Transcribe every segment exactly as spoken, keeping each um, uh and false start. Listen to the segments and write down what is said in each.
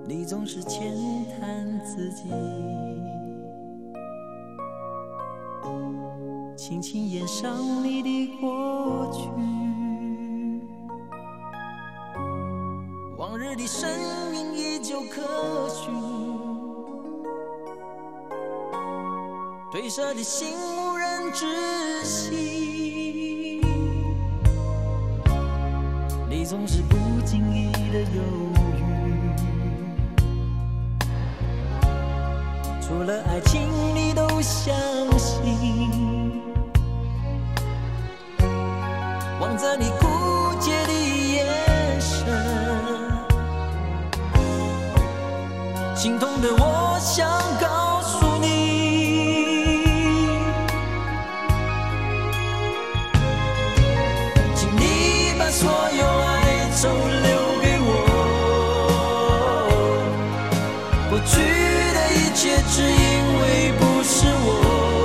你总是浅谈自己，轻轻掩上你的过去，往日的身影依旧可寻，褪色的心无人知悉，你总是不经意的犹豫，除了爱情你都相信，望着你枯竭的眼神，心痛的我想告诉你，请你把所有哀愁留给我，过去的一切只因为不是我，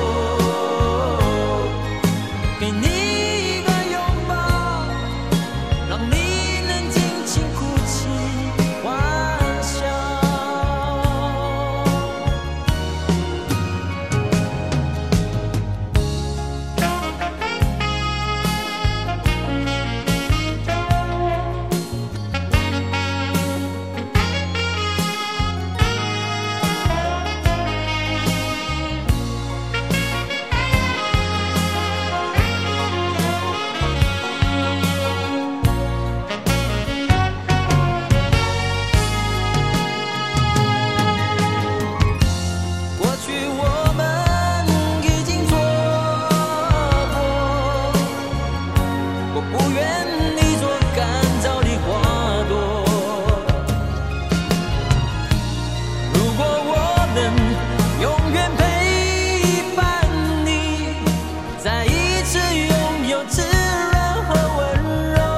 给你一个拥抱，让你能尽情哭泣欢笑。过去我们已经错过，我不愿你做干燥的花朵。如果我能永远陪伴你，再一次拥有自然和温柔，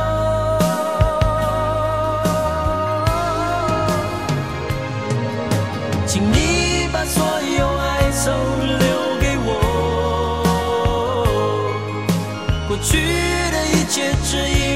请你把所有哀愁留给我，过去的一切只因